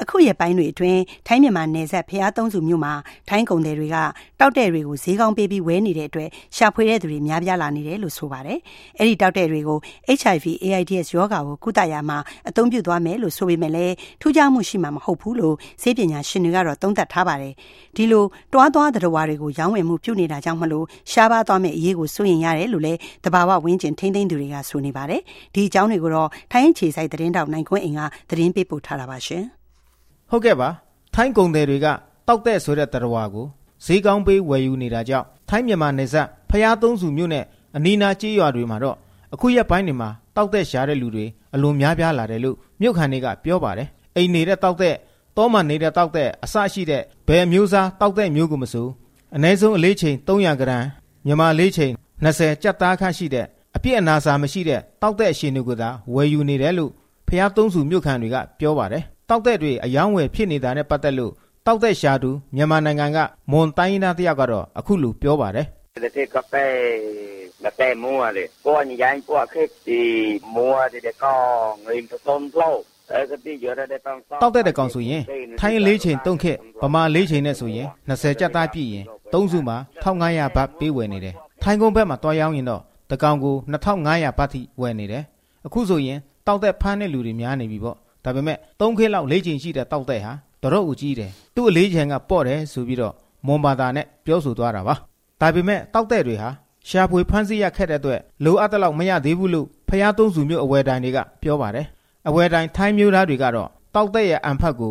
အခုရက်ပိုင်းတွေအတွင်းထိုင်းမြန်မာနယ်စပ်ဖျားသုံးစုမြို့မှာထိုင်းကုန်သည်တွေကတောက်တဲ့တွေကိုဈေးကောင်းပေးပြီးဝယ်နေတဲ့အတွက်ရှာဖွေတဲ့သူတွေများပြားလာနေတယ်လို့ဆိုပါတယ်။အဲဒီတောက်တဲ့တွေကို HIV/AIDS ရောဂါကိုကုသရာမှာအသုံးပြုသွားမယ်လို့ဆိုပေမဲ့လည်းထူးခြားမှုရှိမှာမဟုတ်ဘူးလို့ဆေးပညာရှင်တွေကတော့သုံးသပ်ထားပါတယ်။ဒီလိုတွားသွားသတ္တဝါတွေကိုရောင်းဝယ်မှုပြုနေတာကြောင့်မလို့ရှားပါးသွားမယ့်အရေးကိုစိုးရိမ်ရတယ်လို့လည်းသဘာဝဝန်းကျင်ထိန်းသိမ်းသူတွေကဆိုနေပါတယ်။ဒီအကြောင်းတွေကိုတော့ထိုင်းအခြေစိုက်သတင်းတောက်နိုင်ခွန်းအိမ်ကသတင်းပေးပို့ထားတာပါရှင်။ဟုတ်ကဲ့ပါထိုင်းကုန်သည်တွေကတောက်တဲ့ဆိုတဲ့သတ္တဝါကိုဈေးကောင်းပေးဝယ်ယူနေတာကြောင့်ထိုင်းမြန်မာနယ်စပ်ဖျားသုံးစုမြို့နဲ့အနီးနားကြေးရွာတွေမှာတော့အခုရက်ပိုင်းတွေမှာတောက်တဲ့ရှားတဲ့လူတွေအလွန်များပြားလာတယ်လို့မြို့ခံတွေကပြောပါတယ်။အိမ်နေတဲ့တောက်တဲ့တောမှနေတဲ့တောက်တဲ့အစရှိတဲ့ဘယ်မျိုးစားတောက်တဲ့မျိုးကိုမဆိုအနည်းဆုံးအလေးချိန်300 ဂရမ်မြန်မာလေးချိန်20ကျပ်သားခန့်ရှိတဲ့အပြည့်အနာစာမရှိတဲ့တောက်တဲ့အရှင်တွေကသာဝယ်ယူနေတယ်လို့ဖျားသုံးစုမြို့ခံတွေကပြောပါတယ်။တောက်တဲ့တွေအယောင်းဝယ်ဖြစ်နေတာနဲ့ပတ်သက်လို့တောက်တဲ့ရှာသူမြန်မာနိုင်ငံကမွန်တိုင်းသားတယောက်ကတော့အခုလိုပြောပါတယ်။တဲ့ကပဲမတဲမိုးရတယ်။ကိုညရင်ကိုခက်ဒီမိုးရတဲ့ကောင်ငိမ်တုံးလို့တောက်တဲ့ကောင်ဆိုရင်ထိုင်းလေးချိန်3ခေတ်ဗမာလေးချိန်နဲ့ဆိုရင်20ကျပ်သားပြည့်ရင်3စုမှာ1500ဘတ်ပေးဝယ်နေတယ်။ထိုင်းကုန်းဘက်မှာတွားရောင်းရင်တော့တကောင်ကို2500ဘတ်ထိဝယ်နေတယ်။အခုဆိုရင်တောက်တဲ့ဖမ်းတဲ့လူတွေများနေပြီပေါ့။ဒါပေမဲ့3ခေတ်လောက်လေးချိန်ရှိတဲ့တောက်တဲ့ဟာတော်ဦးကြီးတယ်။သူ့အလေးချိန်ကပေါ့တယ်ဆိုပြီးတော့မွန်ဘာသာနဲ့ပြောဆိုသွားတာပါ။ဒါပေမဲ့တောက်တဲ့တွေဟာရှာဖွေဖမ်းဆီးရခက်တဲ့အတွက်လိုအပ်တဲ့လောက်မရသေးဘူးလို့ဖျားသုံးစုမျိုးအဝယ်တိုင်တွေကပြောပါတယ်။အဝယ်တိုင်းထိုင်းမျိုးသားတွေကတော့တောက်တဲ့ရအန်ဖတ်ကို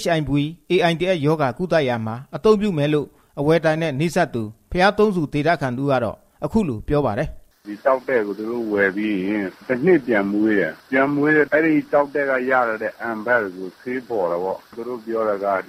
HIV/AIDS ရောဂါကုသရာမှာအသုံးပြုမယ်လို့အဝယ်တိုင်းနဲ့နှိစက်သူဖျားသုံးစုဒေတာခန်သူကတော့အခုလိုပြောပါတယ်။ဒီတောက်တဲ့ကိုသူတို့ဝယ်ပြီးရင်တစ်နှစ်ပြန်မွေးတယ်။ပြန်မွေးတဲ့အဲ့ဒီတောက်တဲ့ကရတဲ့အန်ဖတ်ကိုဆေးပေါ်တော့သူတို့ပြောတာကဒီ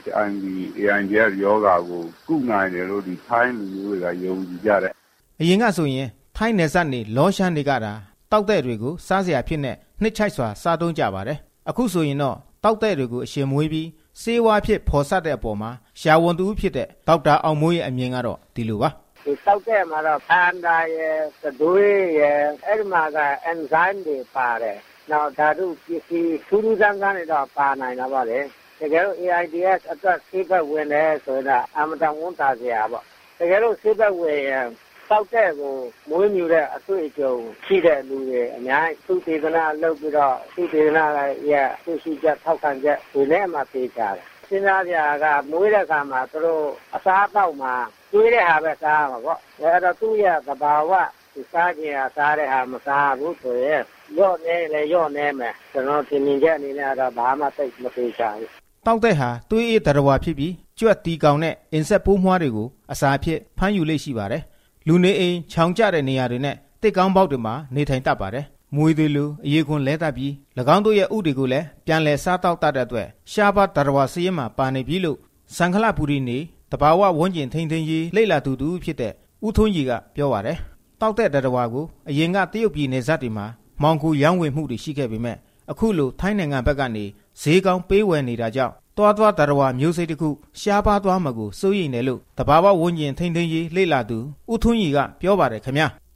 HIV/AIDS ရောဂါကိုကုနိုင်တယ်လို့ဒီထိုင်းလူမျိုးတွေကယုံကြည်ကြတယ်။အရင်ကဆိုရင်ထိုင်းနယ်စပ်နေလောရှမ်းတွေကတာတောက်တဲ့တွေကိုစားစရာဖြစ်နေနှစ်ချိုက်စွာစားသုံးကြပါတယ်အခုဆိုရင်တော့တောက်တဲ့တွေကိုအရှင်မွေးပြီးစေဝါဖြစ်ဖော်ဆက်တဲ့အပေါ်မှာရှာဝန်တူဖြစ်တဲ့ဒေါက်တာအောင်မိုးရဲ့အမြင်ကတော့ဒီလိုပါဒီတောက်တဲ့မှာတော့ဖန်ဒါရဲ့သတွေးရဲ့အဲ့ဒီမှာကအန်ဇိုင်းတွေပါတယ်နောက်ဓာတုပစ္စည်းထူးထူးဆန်းဆန်းတွေတော့ပါနိုင်တာပါလေတကယ်လို့ AIDS အတွက်ဆေးဘက်ဝင်လဲဆိုတော့အမတန်ဝန်တာစရာပေါ့တကယ်လို့ဆေးဘက်ဝင်ရင်တောက်တဲ့ကိုမွေးမြူတဲ့အတွေ့အကြုံရှိတဲ့လူတွေအများသူသေသနာလုပ်ပြီးတော့သူသေသနာရဲ့သူရှိချက်ထောက်ခံချက်ဒီနဲ့မှပေးကြတယ်စဉ်းစားကြကမွေးတဲ့အခါမှာသူတို့အစားအသောက်မှာတွေးတဲ့ဟာပဲစားမှာပေါ့အဲ့တော့သူ့ရဲ့သဘာဝဒီစားကြရစားတဲ့ဟာမစားဘူးဆိုရင်ရော့နေလေရော့နေမယ်ကျွန်တော်သင်မြင်ချက်အနေနဲ့တော့ဘာမှသိမပေးချဘူးတောက်တဲ့ဟာသွေးအေးတရဝါဖြစ်ပြီးကြွက်တီကောင်နဲ့အင်ဆက်ပိုးမွှားတွေကိုအစာအဖြစ်ဖမ်းယူလေ့ရှိပါတယ်လူနေအိမ်ချောင်ကျတဲ့နေရာတွေနဲ့တစ်ကောင်းပေါက်တွေမှာနေထိုင်တတ်ပါတယ်။မွေသေးလူအရေးခွန်လဲတတ်ပြီး၎င်းတို့ရဲ့ဥတွေကိုလည်းပြန်လည်စားတောက်တတ်တဲ့အတွက်ရှားပါးတရဝါစည်းမှာပါနေပြီလို့စံခလပူရီနေတဘာဝဝန်းကျင်ထိန်းသိမ်းရေးလိပ်လာသူတူဖြစ်တဲ့ဦးထွန်းကြီးကပြောပါတယ်။တောက်တဲ့တရဝါကိုအရင်ကတရုတ်ပြည်နယ်စပ်တွေမှာမောင်ကူရောင်းဝယ်မှုတွေရှိခဲ့ပေမဲ့အခုလိုထိုင်းနိုင်ငံဘက်ကနေဈေးကောင်းပေးဝယ်နေတာကြောင့်တွားတရဝါမျိုးစိတ်တစ်ခုရှားပါးသွားမှာကိုစိုးရိမ်တယ်လို့တဘာဝဝန်းကျင်ထိန်းသိမ်းရေးလေ့လာသူဦးထွန်းကြီးကပြောပါတယ်ခင်ဗျာ